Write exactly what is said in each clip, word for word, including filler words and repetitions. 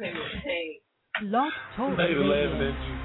Log Talk They Radio. laughing at you.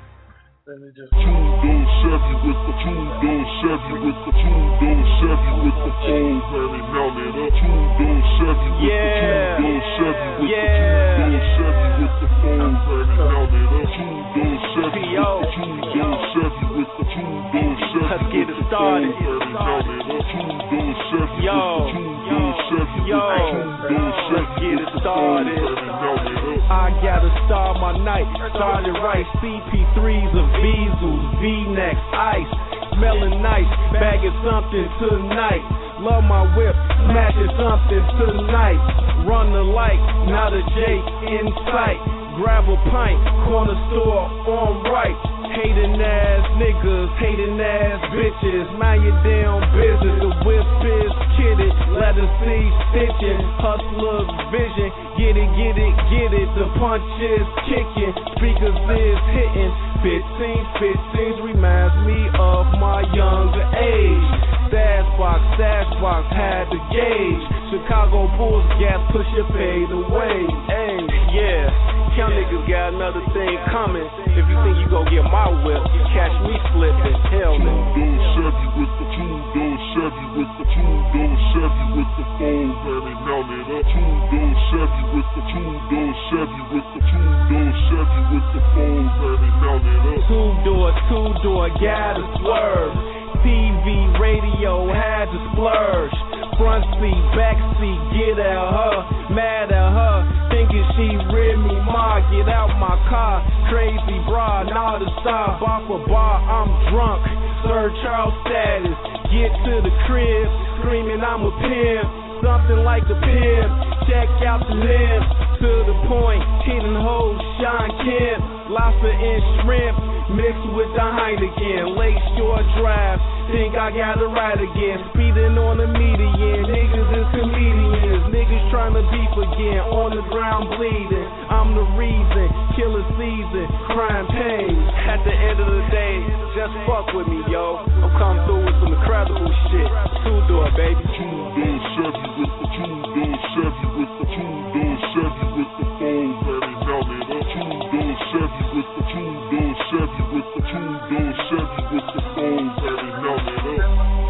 Let me just. Two door Chevy with the two door Chevy with the two door Chevy with the four honey mounted up. Two door Chevy with Yeah. the two door Chevy with Yeah. the two door Chevy with the four honey mounted up. Two door Chevy P O. with the two door Chevy with the two door Chevy Let's get with it the started. four honey mounted up. Two door Chevy Yo. with the two door Chevy Yo. with the two door Let's Chevy get with it the four started. honey mounted up. I gotta start my night, started right. C P threes of Diesels, V-necks, ice, smelling nice, bagging something tonight. Love my whip, smashing something tonight. Run the light, not a J in sight. Grab a pint, corner store on right. Hating ass niggas, hating ass bitches. Mind your damn business, the whip is kidded. Let us see stitching, hustler vision. Get it, get it, get it. The punch is kicking, speakers is hitting. fifteen, fifteen reminds me of my younger age. Stash box, stash box had the gauge. Chicago Bulls gas, push your fade away. Hey, yeah. Young niggas got another thing coming. If you think you gon' get my whip, catch me slipping. Hell no. Two door Chevy with the two door Chevy with the two door Chevy with the four honey mounted up. Two door Chevy with the two door Chevy with the two door Chevy with the four honey mounted up. Two door, two door, gotta swerve. T V, radio, had to splurge. Front seat, back seat, get at her, mad at her, thinking she rid me, ma, get out my car, crazy bra, not a stop, bar for bar, I'm drunk, Sir Charles status, get to the crib, screaming I'm a pimp, something like a pimp, check out the limbs, to the point, hitting hoes, Sean Kemp, lobster and shrimp, mixed with the Heineken, Lake Shore Drive, think I got it right again, speeding on the median, niggas is comedians, niggas trying to beef again, on the ground bleeding, I'm the reason, killer season, crime pays, at the end of the day, just fuck with me, yo, I'm coming through with some incredible shit, two door, baby. Two door Chevy with the two door Chevy with the two door Chevy with the four honey mounted up. Two door Chevy with the two door Chevy with the two door Chevy with the four honey mounted up.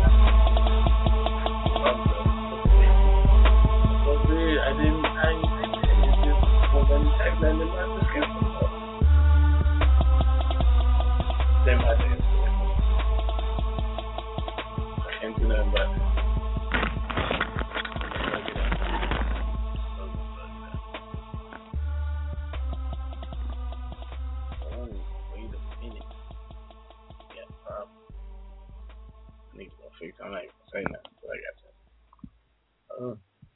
I didn't, I didn't, it just won't let me type that in my description. Then my name. I can't do nothing about it. Oh, wait a minute. Yeah, problem. Niggas gonna fix it. I'm not even gonna say nothing, but I got that. Oh.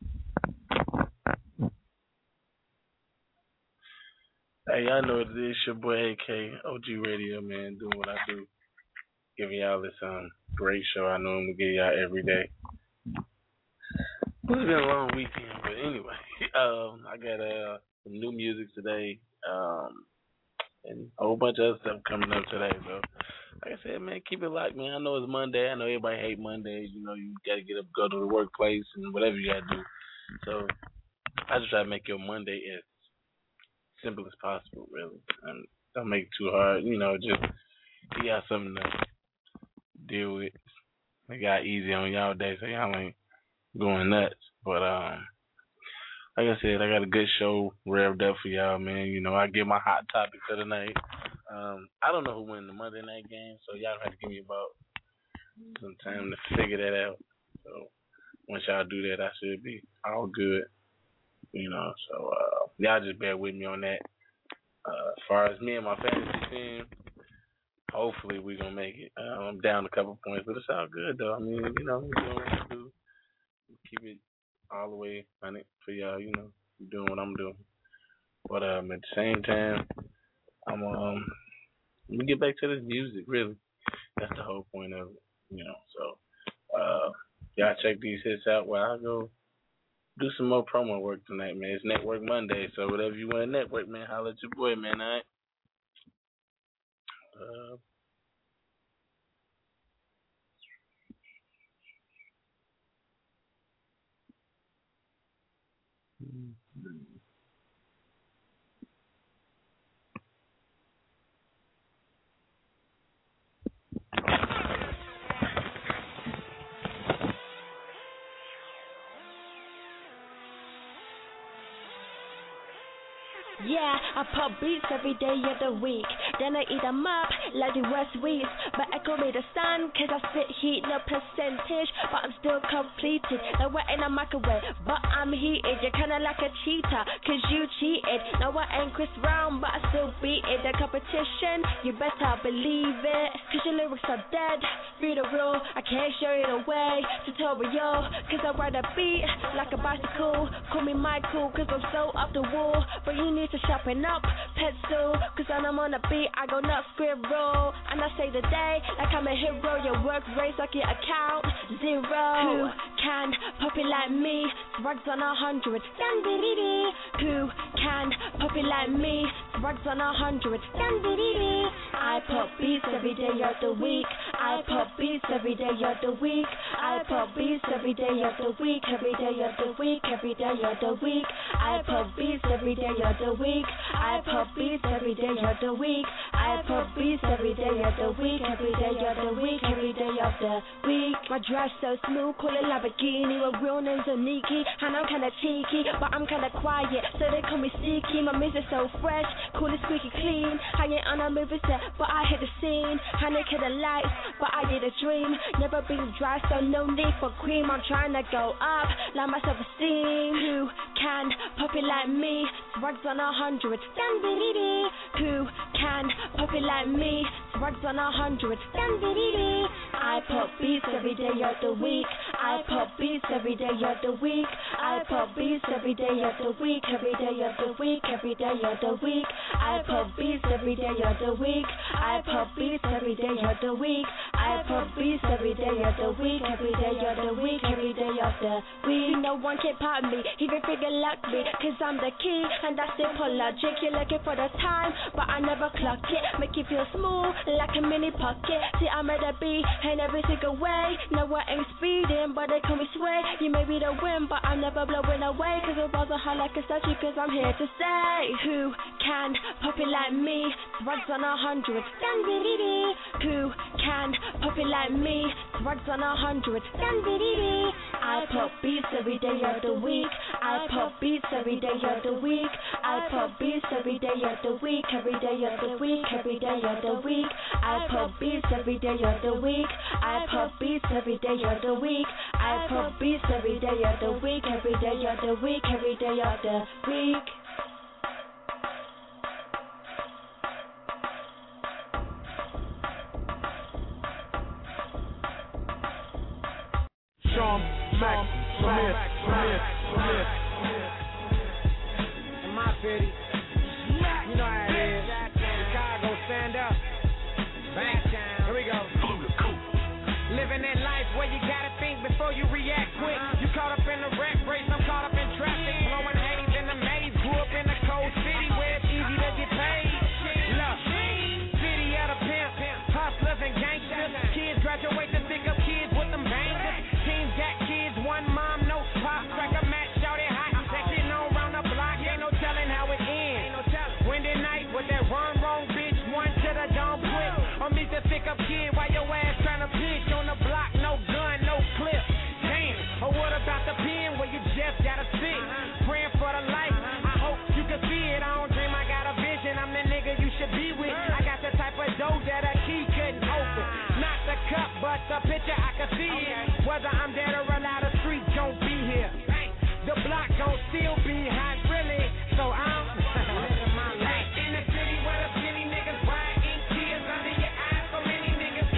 Hey, y'all know what it is. Your boy A K, O G Radio, man, doing what I do. Giving y'all this um great show I know I'm going to give y'all every day. It's been a long weekend, but anyway, um, I got uh, some new music today, um, and a whole bunch of other stuff coming up today. So, like I said, man, keep it locked, man. I know it's Monday. I know everybody hate Mondays. You know, you got to get up, go to the workplace, and whatever you got to do. So, I just try to make your Monday as simple as possible, really. And don't make it too hard. You know, just you got something to deal with. It got easy on y'all day, so y'all ain't going nuts. But um, like I said, I got a good show revved up for y'all, man. You know, I get my hot topic for the night. Um, I don't know who win the Monday night game, so y'all have to give me about some time to figure that out. So once y'all do that, I should be all good. You know, so uh, y'all just bear with me on that. Uh, as far as me and my fantasy team, hopefully we're going to make it. Uh, I'm down a couple points, but it's all good, though. I mean, you know, we're doing what we do. Keep it all the way on it for y'all, you know, doing what I'm doing. But um, at the same time, I'm um, let me get back to this music, really. That's the whole point of it, you know. So, uh, y'all check these hits out while I go do some more promo work tonight, man. It's Network Monday, so whatever you want to network, man, holla at your boy, man, all right? Uh, Yeah, I pop beats every day of the week. Then I eat them up like the West Weeds. But echo me the sun, cause I spit heat, no percentage. But I'm still completed. Now we're in a microwave, but I'm heated. You're kinda like a cheater, cause you cheated. Now I ain't Chris Brown, but I still beat it. The competition, you better believe it. Cause your lyrics are dead, read the rule. I can't show you the way, tutorial. Cause I ride a beat like a bicycle. Call me Michael, cause I'm so up the wall. But you need to sharpen up, pencil. Cause when I'm on the beat, I go nuts, squirrel. And I say the day, like I'm a hero. Your work rates like your account, zero. Who can pop it like me? Rugs on a hundred, who can pop it like me? Rugs on a hundred, I pop beats every day of the week. I pop beats every day of the week. I pop beats every day of the week. Every day of the week, every day of the week. I pop beats every day of the week. I pop beats every day of the week. I pop beats every day of the week. Every day of the week, every day of the week. My drive so smooth, call it Lamborghini. My real name's Oniki, and I'm kinda cheeky, but I'm kinda quiet, so they call me sneaky. My music's so fresh, cool and squeaky clean. I ain't on a movie set, but I hit the scene. I ain't the lights, but I did a dream. Never been dry, so no need for cream. I'm trying to go up, like my self-esteem. Who can pop it like me? Rugs on a hundred, who can pop it like me? Rugs on a hundred, I pop beats every day of the week. I pop beats every day of the week. I pop beats every day of the week. Every day of the week, every day of the week. I pop beats every day of the week. I pop beats every day of the week. I pop beats every day of the week. Every day of the week, every day of the week. No one can pop me, even figure like me, cause I'm the key, and that's simple logic. You're looking for the time, but I never clock it. Make you feel smooth, like a mini pocket. See, I'm at a beat, in every single way. No, I ain't speeding, but they call me sway. You may be the wind, but I'm never blowing away. Cause the balls are hot like a statue, cause I'm here to stay. Who can pop it like me? Rugs on a hundred, who can pop it like me? Rugs on a hundred, I pop beats every day of the week. I pop beats every day of the week. I pop beats every day of the week. Every day of the week, every day of the week. I pop beats every day of the week. I pop beats every day of the week. I pop beats every day of the week. Every day of the week, every day of the week. Sean Mac, Smith, Smith, Smith. In my city, you know how it is. Chicago, stand up. Bang. Here we go. Living that life where you gotta think before you react quick. You caught up in the rat race, I'm caught up in traffic. Blowing haze in the maze. Grew up in the cold city where it's easy to get paid. Look, city of the pimp, hustlers and gangsters. Kids graduate to pick up kids with them bangers. Teams got kids, one mom, no pop. Crack a match, shout it hot. Second on round the block, ain't no telling how it ends. Wednesday night with that run wrong bitch, one to the dumb quick. Or meet the pick up kid while your ass trying to pitch on the block, no gun, no clip. Damn, or what about the pen where you just gotta sit? Praying for the life, I hope you can see it. I don't dream, I got a vision, I'm the nigga you should be with. I got the type of dough that a key couldn't open. Not the cup, but the picture I can see it. Whether I'm dead or alive, the street gon' be here. The block gon' still be hot, really. So I'm living my life in the city where the skinny niggas ride in tears under your eyes. So many niggas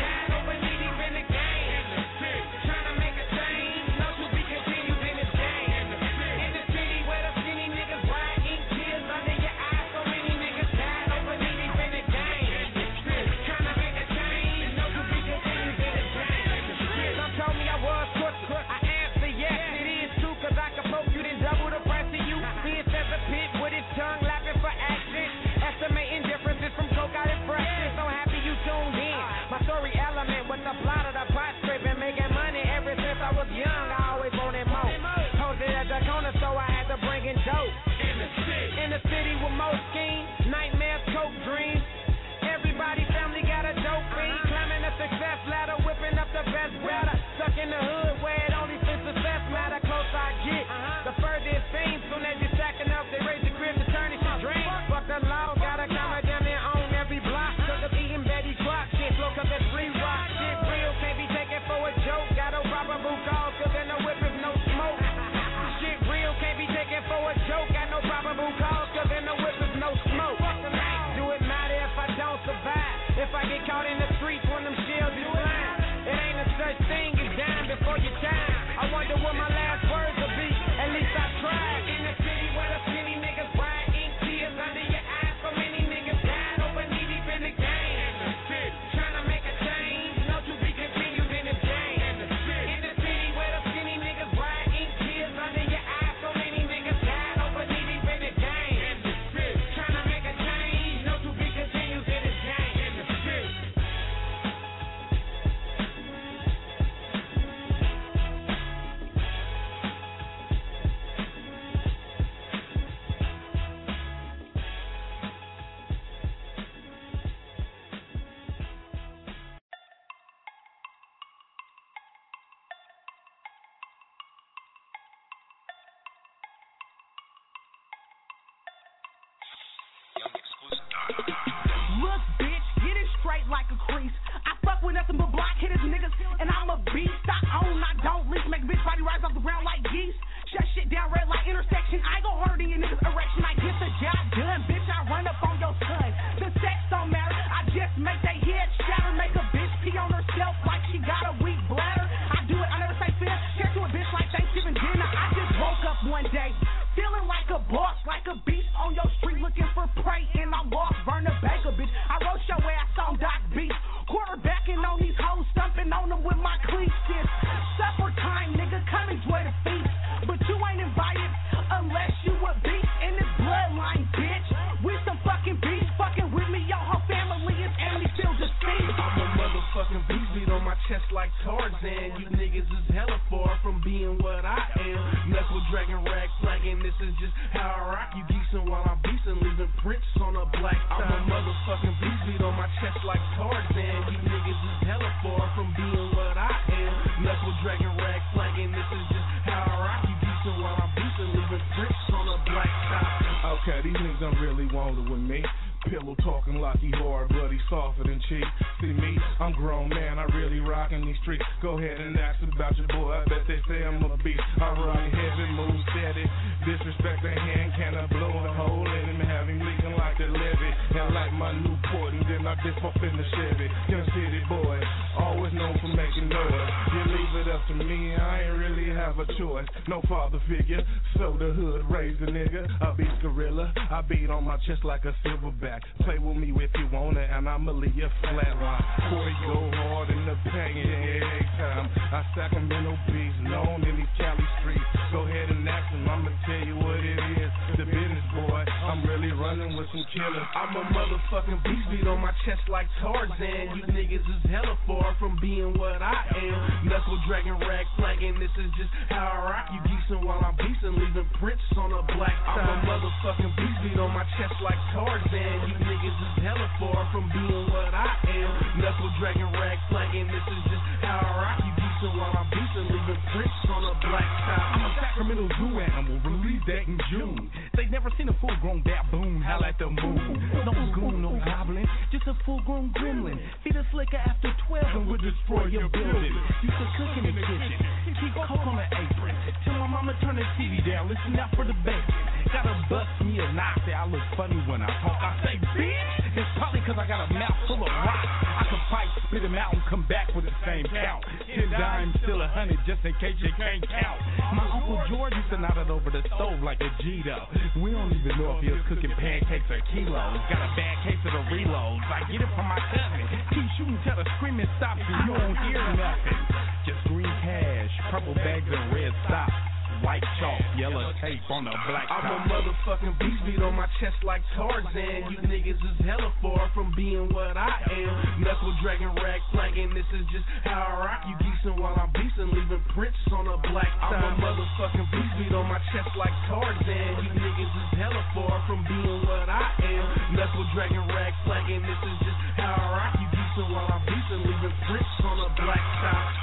like a crease. I fuck with nothing but block hitters, niggas, and I'm a beast. I own, I don't lease. Make bitch body rise off the ground like geese. Shut shit down, red light intersection. I go harder than your niggas erection. I get the job done, bitch. I run up on your son. The sex don't matter. I just make they head shatter. Make a bitch pee on herself like she got a weak bladder. I do it, I never say fair. Share to a bitch like Thanksgiving dinner. I just woke up one day feeling like a boss, like a beast on your street looking for prey. And I'm lost, burn a baker, bitch. I wrote your ass on Doc Beat. Quarterbacking on these hoes, stumping on them with my cleats. It's supper time, nigga. Come enjoy the feast. But you ain't invited unless you a beast in this bloodline, bitch. We some fucking beasts. Fucking with me, yo, her family is Emily Field just Steve. I'm a motherfucking beast, beat on my chest like Tarzan. You niggas is hella far from being what I am. Knuckle dragon rag flagging, this is just how I rock. You geesin' while I'm beastin', leaving prints on a black tie. I'm a motherfucking beast, beat on my chest like Tarzan. You niggas is hella far from being what I am. Knuckle dragon rag flagging, this is just how I rock. You geesin' while I'm beastin', leaving prints on a black tie. Okay, these niggas don't really want it with me. Pillow talking like he hard, but he softer than cheap. See me, I'm grown man, I really rockin' these streets. Go ahead and ask about your boy, I bet they say I'm a beast. I rock heavy, move steady, disrespect the hand, can I blow a hole in him, have him leaking like the levee. And like my Newport, and then I dip up in the Chevy. Young city boy, always known for making noise. You leave it up to me, I ain't really have a choice. No father figure, so the hood raised a nigga. I beat gorilla, I beat on my chest like a silverback. Play with me if you want it, and I'ma leave you flatline. Boy, go hard in the pain every time. I Sacramento beats, known in these Cali streets. Go ahead and ask him, I'ma tell you what it is. The business, boy, I'm really running with some killers. I'm a motherfucking beast, beat on my chest like Tarzan. You niggas is hella far from being what I am. Knuckle dragon rag flagging, this is just how I rock. You geesin' while I'm beastin', leaving prints on a black tie. I'm a motherfucking beast, beat on my chest like Tarzan. You niggas is hella far from being what I am. Knuckle dragon rag flagging, this is just how I rock. You geesin' while I'm beastin', leaving prints on a black tie. I'm a Sacramento zoo animal, released that in June. They never seen a full-grown baboon howl at the moon. No goon, no goblin, just a full-grown gremlin. Feed a slicker after twelve and we'll destroy your building. Used to cook in the kitchen, keep coke on the apron. Tell my mama turn the T V down, listen out for the bacon. Gotta bust me a knife, say I look funny when I talk. I say, bitch, it's probably cause I got a mouth full of rocks. I can fight, spit him out, and come back with the same count. Ten dimes, still a hundred, just in case you can't count. My Uncle George used to knock it over the stove like a G-Do. We don't even know if he was cooking pancakes or kilos. Got a bad case of the reloads. I get it from my cousin. Keep shooting till the screaming stops and you don't hear nothing. Just green cash, purple bags and red socks. White chalk, yellow tape on the black top. I'm a motherfucking beast, beat on my chest like Tarzan. You niggas is hella far from being what I am. Knuckle dragon rag flagging, this is just how I rock. You geesin' while I'm beastin', leaving prints on a black tie. I'm a motherfucking beast, beat on my chest like Tarzan. You niggas is hella far from being what I am. Knuckle dragon rag flagging, this is just how I rock. You geesin' while I'm beastin', leaving prints on a black tie.